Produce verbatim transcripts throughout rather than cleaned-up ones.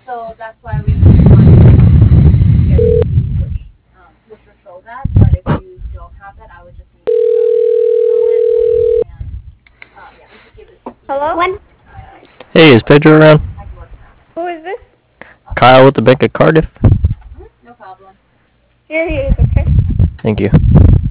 So that's why we really wanted to get the which um, which will show that. But if you don't have that, I would just need to um, download it, and um, yeah, you could give this Hello? email. One. Uh, Hey, is Pedro around? I can work on that. Who is this? Kyle with the Bank of Cardiff. Mhm, no problem. Here he is, okay? Thank you.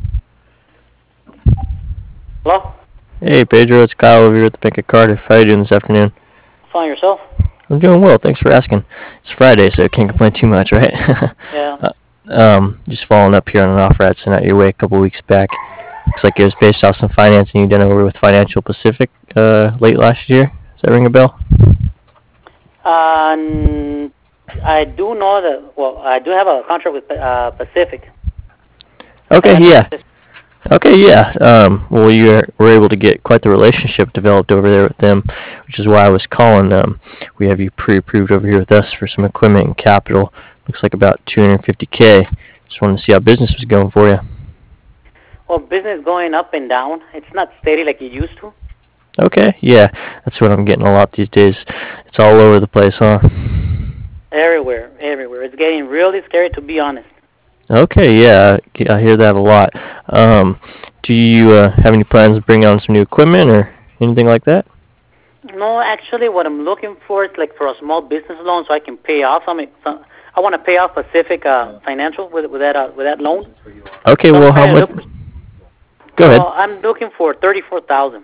Hello? Hey, Pedro, it's Kyle over here at the Bank of Cardiff. How you doing this afternoon? Fine yourself? I'm doing well. Thanks for asking. It's Friday, so I can't complain too much, right? Yeah. uh, um, just following up here on an offer I'd sent out your way a couple weeks back. Looks like it was based off some financing you done over with Financial Pacific uh, late last year. Does that ring a bell? Uh, n- I do know that, well, I do have a contract with uh, Pacific. Okay, Financial yeah. Pacific. Okay, yeah. Um, well, you were able to get quite the relationship developed over there with them, which is why I was calling. Um, we have you pre-approved over here with us for some equipment and capital. Looks like about two hundred fifty k. Just wanted to see how business was going for you. Well, business going up and down. It's not steady like it used to. Okay, yeah. That's what I'm getting a lot these days. It's all over the place, huh? Everywhere, everywhere. It's getting really scary, to be honest. Okay, yeah. I I hear that a lot. Um, do you uh, have any plans to bring on some new equipment or anything like that? No, actually, what I'm looking for is like for a small business loan so I can pay off some. some I want to pay off Pacific uh, Financial with with that uh, with that loan. Okay, So well, I'm how trying to much? look. Go ahead. Well, I'm looking for thirty-four thousand.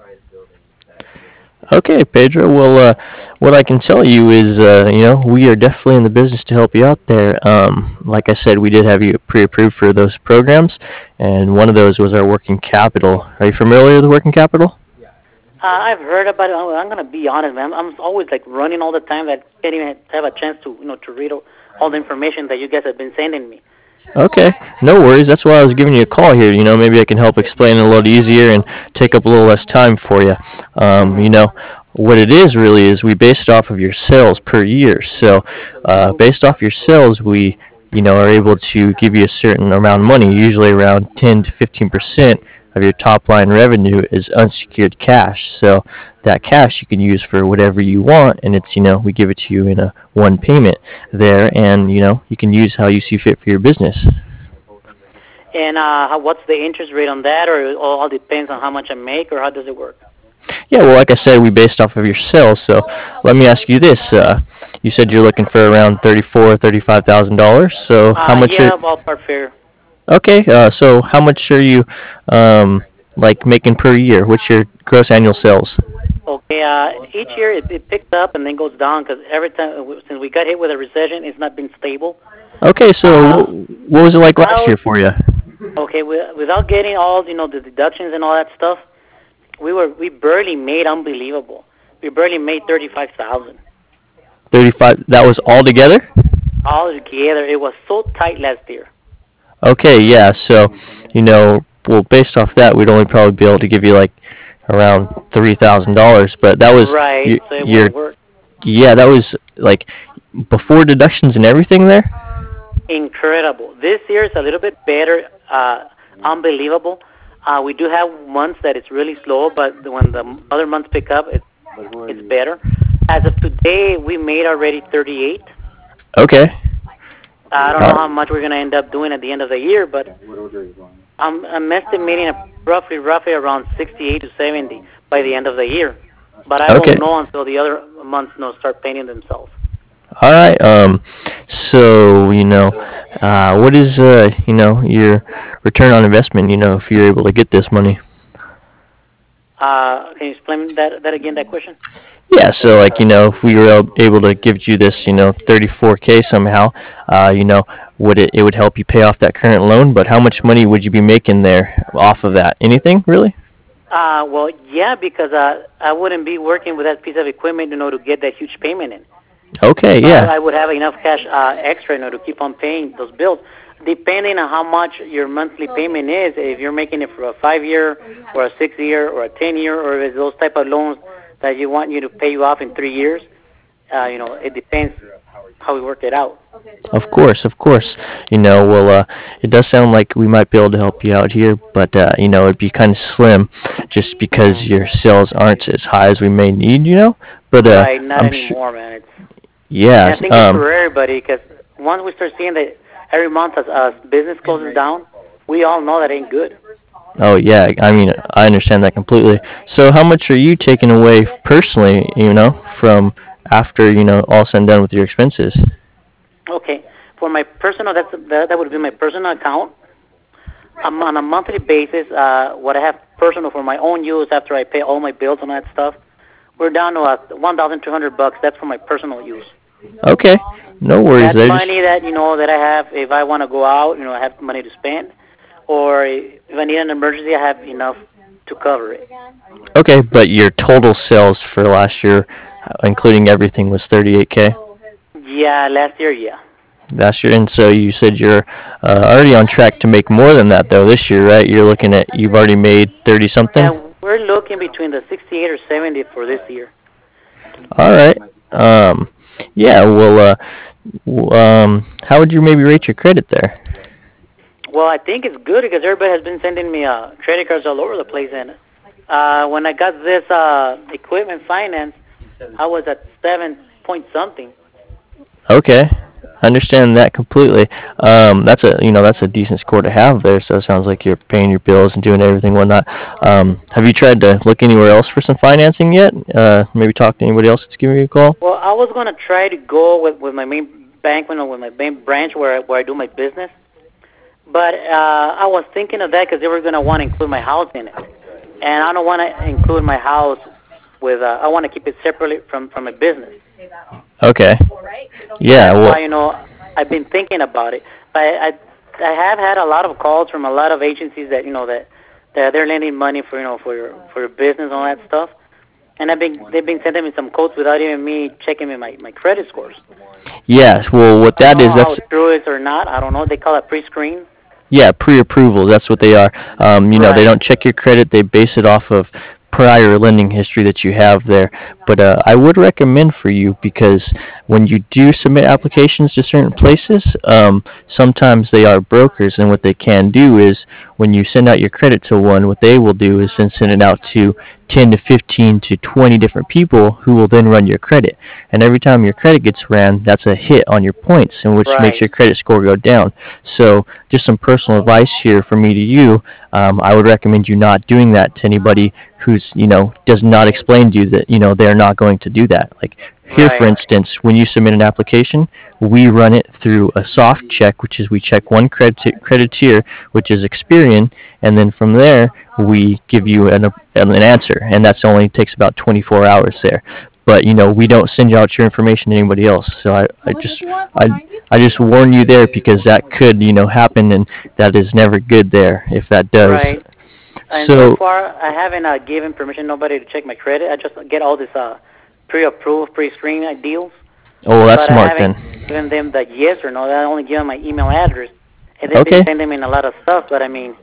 Okay, Pedro. Well, uh, what I can tell you is, uh, you know, we are definitely in the business to help you out there. Um, like I said, we did have you pre-approved for those programs, and one of those was our working capital. Are you familiar with working capital? Uh, I've heard about it. I'm, I'm gonna be honest, man. I'm always like running all the time. That I can't even have a chance to, you know, to read all, all the information that you guys have been sending me. Okay, no worries. That's why I was giving you a call here. You know, maybe I can help explain it a little easier and take up a little less time for you. Um, you know, what it is really is we base it off of your sales per year. So, uh, based off your sales, we, you know, are able to give you a certain amount of money, usually around ten to fifteen percent of your top line revenue is unsecured cash. So that cash you can use for whatever you want, and it's, you know, we give it to you in a one payment there, and, you know, you can use how you see fit for your business. And uh, how, what's the interest rate on that, or it all depends on how much I make, or how does it work? Yeah, well, like I said, we based off of your sales. So let me ask you this: uh, you said you're looking for around thirty-four, thirty-five thousand dollars. So how Uh, much yeah, are ballpark fair. okay? Uh, so how much are you um, like making per year? What's your gross annual sales? Okay, uh, each year it, it picks up and then goes down because every time since we got hit with a recession, it's not been stable. Okay, so Uh, wh- what was it like last without year for you? okay, wi- without getting all you know the deductions and all that stuff, we were we barely made unbelievable. We barely made thirty-five thousand thirty-five. That was all together. all together. It was so tight last year. Okay, yeah. So, you know, well, based off that, we'd only probably be able to give you like around three thousand dollars. But that was Right, your, so it your wouldn't work. yeah, that was like before deductions and everything there. Incredible. This year is a little bit better. Uh, unbelievable. Uh, we do have months that it's really slow, but when the other months pick up, it's it's better. As of today, we made already thirty-eight. Okay. I don't know Uh, how much we're gonna end up doing at the end of the year, but I'm I'm estimating a roughly roughly around sixty-eight to seventy by the end of the year. But I okay. won't know until the other months you know, start paying themselves. All right. Um. So you know, uh, what is uh, you know, your return on investment? You know, if you're able to get this money. Uh, can you explain that that again? That question? Yeah. So like you know, if we were ab- able to give you this, you know, thirty-four k somehow, uh, you know, would it it would help you pay off that current loan? But how much money would you be making there off of that? Anything really? Uh, well, yeah, because uh, I wouldn't be working with that piece of equipment, you know, to get that huge payment in. Okay. So I, Yeah. I would have enough cash uh, extra, you know, to keep on paying those bills. Depending on how much your monthly payment is, if you're making it for a five-year or a six-year or a ten-year, or if it's those type of loans that you want you to pay you off in three years, uh, you know, it depends how we work it out. Of course, of course. You know, well, uh, it does sound like we might be able to help you out here, but uh, you know, it'd be kind of slim, just because your sales aren't as high as we may need. You know, but uh, Right, not I'm sure. anymore, man. It's Yeah. And I think it's Um, for everybody because once we start seeing that every month as, as business closes down, we all know that ain't good. oh yeah. I mean, I understand that completely. So, how much are you taking away personally? You know, from after you know all said and done with your expenses? Okay, for my personal, that's that, that would be my personal account. Um, on a monthly basis, uh, what I have personal for my own use after I pay all my bills and that stuff, we're down to uh, one thousand two hundred bucks. That's for my personal use. Okay. No worries That's there. Just money that you know that I have if I want to go out. You know, I have money to spend, or if I need an emergency, I have enough to cover it. okay, but your total sales for last year, uh, including everything, was thirty-eight k. Yeah, last year, yeah. Last year, and so you said you're uh, already on track to make more than that though this year, right? You're looking at you've already made thirty something. And we're looking between the sixty-eight or seventy for this year. All right. Um, yeah. Well, uh, w- um, how would you maybe rate your credit there? Well, I think it's good because everybody has been sending me uh, credit cards all over the place. And uh, when I got this uh, equipment finance, I was at seven point something. Okay, I understand that completely. Um, that's a you know that's a decent score to have there. So it sounds like you're paying your bills and doing everything whatnot. Um, have you tried to look anywhere else for some financing yet? Uh, maybe talk to anybody else that's giving you a call. Well, I was going to try to go with, with my main bank, you know, with my main branch where I, where I do my business. But uh, I was thinking of that because they were going to want to include my house in it. And I don't want to include my house with, uh, I want to keep it separately from, from my business. Okay. Yeah. That's Well. why, you know, I've been thinking about it. But I, I, I have had a lot of calls from a lot of agencies that, you know, that, that they're lending money for, you know, for your, for your business and all that stuff. And I've been, they've been sending me some quotes without even me checking me my, my credit scores. Yes. Well, what I that don't is, know how that's true it is or not. I don't know. They call it pre-screen. yeah, pre-approvals. That's what they are. Um, you know, they Right. don't check your credit. They base it off of prior lending history that you have there. But uh, I would recommend for you because when you do submit applications to certain places, um, sometimes they are brokers, and what they can do is when you send out your credit to one, what they will do is then send it out to ten to fifteen to twenty different people who will then run your credit. And every time your credit gets ran, that's a hit on your points, and which makes Right. your credit score go down. So, just some personal advice here from me to you. Um, I would recommend you not doing that to anybody who's, you know, does not explain to you that, you know, they're not going to do that. Like here, for Right. instance, when you submit an application, we run it through a soft check, which is we check one credit credit tier, which is Experian, and then from there we give you an, an answer, and that's only takes about twenty-four hours there. But you know we don't send out your information to anybody else. So I, I just I, I just warn you there because that could you know happen, and that is never good there if that does. Right. And so So far, I haven't uh, given permission nobody to check my credit. I just get all this uh, pre-approved, pre-screened uh, deals, oh well, that's but I smart haven't then. given them the yes or no. I only give them my email address, and they've been Okay. sending me a lot of stuff. But I mean,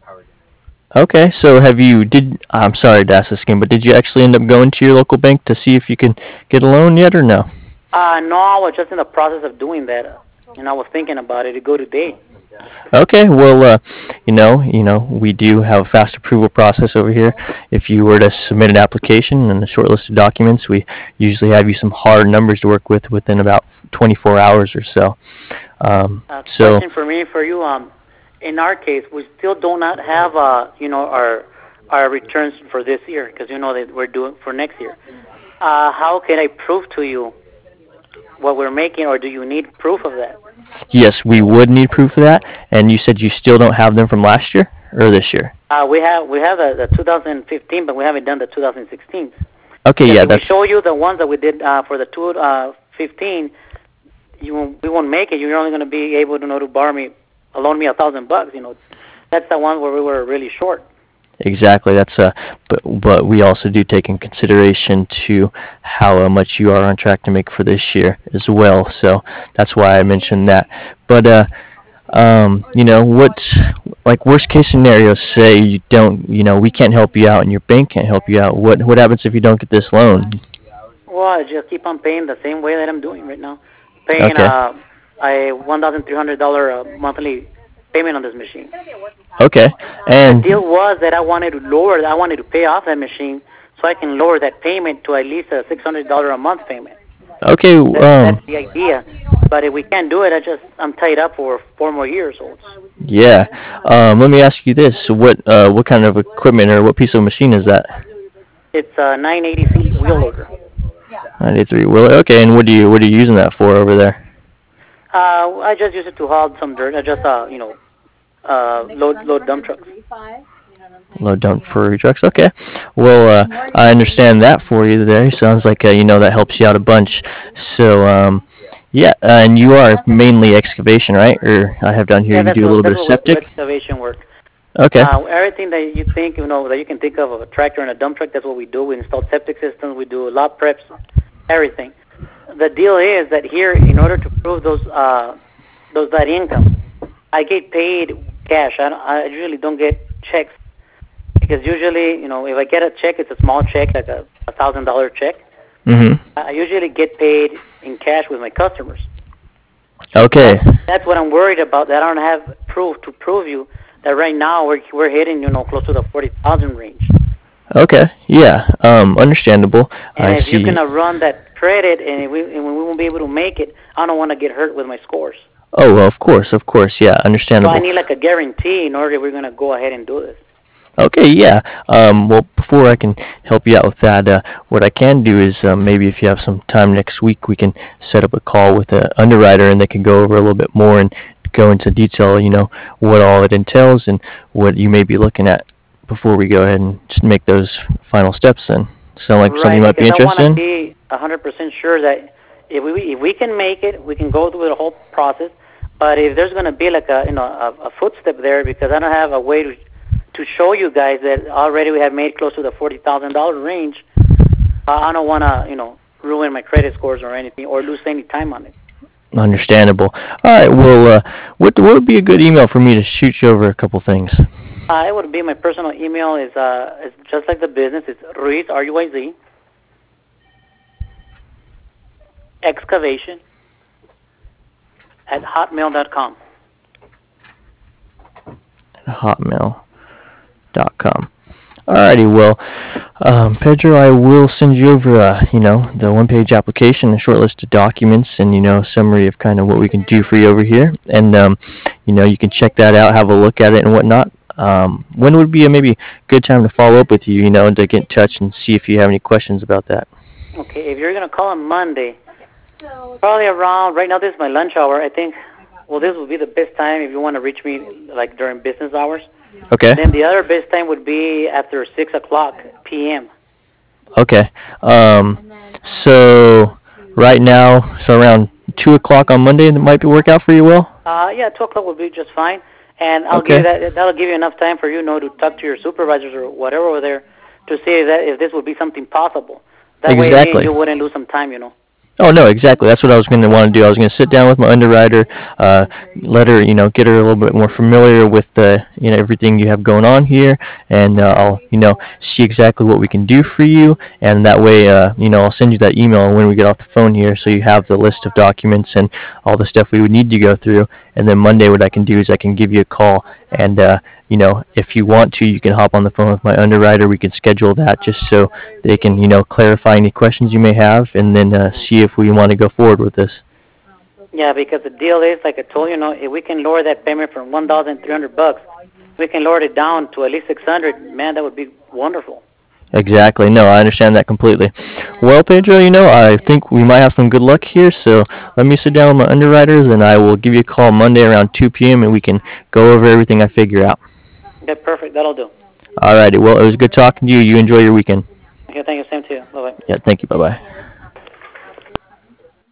Okay, so have you did I'm sorry to ask this again, but did you actually end up going to your local bank to see if you can get a loan yet or no? uh, no, I was just in the process of doing that, uh, and I was thinking about it to go today. Okay, well, uh, you know, you know, we do have a fast approval process over here. If you were to submit an application and a short list of documents, we usually have you some hard numbers to work with within about twenty-four hours or so. Um, Uh, so, question for me for you. Um, in our case, we still do not have uh, you know, our our returns for this year because you know that we're doing for next year. Uh, how can I prove to you what we're making, or do you need proof of that? yes, we would need proof of that. And you said you still don't have them from last year or this year? Uh, we have we have the, the two thousand fifteen, but we haven't done the two thousand sixteen. Okay, Because yeah, if we that's show you the ones that we did uh, for the two uh, fifteen, you won't, we won't make it. You're only going to be able to know to borrow me, loan me a thousand bucks. You know, that's the one where we were really short. exactly. That's uh, but but we also do take in consideration to how uh, much you are on track to make for this year as well. So that's why I mentioned that. But uh, um, you know, what like worst case scenario? Say you don't, you know, we can't help you out, and your bank can't help you out. What what happens if you don't get this loan? Well, I just keep on paying the same way that I'm doing right now, paying Okay, uh, a one thousand three hundred dollar uh, monthly payment on this machine. okay, The and deal was that I wanted to lower, I wanted to pay off that machine so I can lower that payment to at least a six hundred dollar a month payment. Okay. That, Um. that's the idea. But if we can't do it, I just I'm tied up for four more years. So it's, Yeah. Um. Let me ask you this: what uh what kind of equipment or what piece of machine is that? it's a nine eighty feet wheel loader. ninety-three wheeler. Okay. And what do you what are you using that for over there? Uh, I just use it to haul some dirt. I just uh, you know, uh, load load dump trucks. Low dump for trucks. Okay. Well, uh, I understand that for you there. Sounds like uh, you know that helps you out a bunch. So, um, yeah, uh, and you are mainly excavation, right? Or I have down here Yeah, you that's do a what little bit that's of what we do, septic. excavation work. Okay. Uh, everything that you think, you know, that you can think of of a tractor and a dump truck, that's what we do. We install septic systems. We do lot preps, everything. The deal is that here, in order to prove those uh, those that income, I get paid cash. I, don't, I usually don't get checks because usually, you know, if I get a check, it's a small check, like a a thousand dollar check. Mhm. I usually get paid in cash with my customers. Okay. That's that's what I'm worried about. That I don't have proof to prove you that right now we're we're hitting, you know, close to the forty thousand range. Okay. Yeah. Um. Understandable. And I if you're see. gonna run that credit and we and we won't be able to make it, I don't want to get hurt with my scores. Oh, well, of course, of course. Yeah. So I Understandable. need like a guarantee in order if we're gonna go ahead and do this. Okay, yeah. Um, well, before I can help you out with that, uh, what I can do is um, maybe if you have some time next week, we can set up a call with an underwriter, and they can go over a little bit more and go into detail. You know what all it entails and what you may be looking at before we go ahead and just make those final steps. Then sound like something Right, you might because be I want interested to in. be a hundred percent sure that if we if we can make it, we can go through the whole process. But if there's gonna be like a you know a, a footstep there, because I don't have a way to to show you guys that already we have made close to the forty thousand dollar range, uh, I don't want to you know ruin my credit scores or anything or lose any time on it. Understandable. All right. Well, uh, what what would be a good email for me to shoot you over a couple things? Uh, it would be my personal email is uh is just like the business. It's Ruiz R U I Z excavation at hotmail dot com. Hotmail dot com. Alrighty, well, um, Pedro, I will send you over, uh, you know, the one-page application, a short list of documents, and you know, summary of kind of what we can do for you over here, and um, you know, you can check that out, have a look at it, and whatnot. Um, when would be a maybe good time to follow up with you, you know, and to get in touch and see if you have any questions about that? Okay, if you're gonna call on Monday, probably around right now. This is my lunch hour. I think. Well, this would be the best time if you want to reach me like during business hours. Okay. Then the other best time would be after six o'clock p m. Okay. Um, so right now, so around two o'clock on Monday, that might be work out for you, Will? Uh, yeah, two o'clock would be just fine. And I'll Okay. give you that. That'll give you enough time for you, know, to talk to your supervisors or whatever over there to see if that if this would be something possible. That way, me Exactly. and you wouldn't lose some time, you know. Oh no, exactly. That's what I was going to want to do. I was going to sit down with my underwriter, uh, let her, you know, get her a little bit more familiar with the, you know, everything you have going on here, and uh, I'll, you know, see exactly what we can do for you, and that way, uh, you know, I'll send you that email when we get off the phone here, so you have the list of documents and all the stuff we would need to go through, and then Monday, what I can do is I can give you a call, and uh, you know, if you want to, you can hop on the phone with my underwriter. We can schedule that just so they can, you know, clarify any questions you may have, and then uh, see if we want to go forward with this. Yeah, because the deal is, like I told you, you know, if we can lower that payment from one thousand three hundred bucks, we can lower it down to at least six hundred. Man, that would be wonderful. Exactly. No, I understand that completely. Well, Pedro, you know, I think we might have some good luck here, so let me sit down with my underwriters, and I will give you a call Monday around two p m, and we can go over everything I figure out. Okay, perfect. That'll do. Alrighty. Well, it was good talking to you. You enjoy your weekend. Okay, thank you. Same to you. Bye bye. Yeah, thank you. Bye-bye.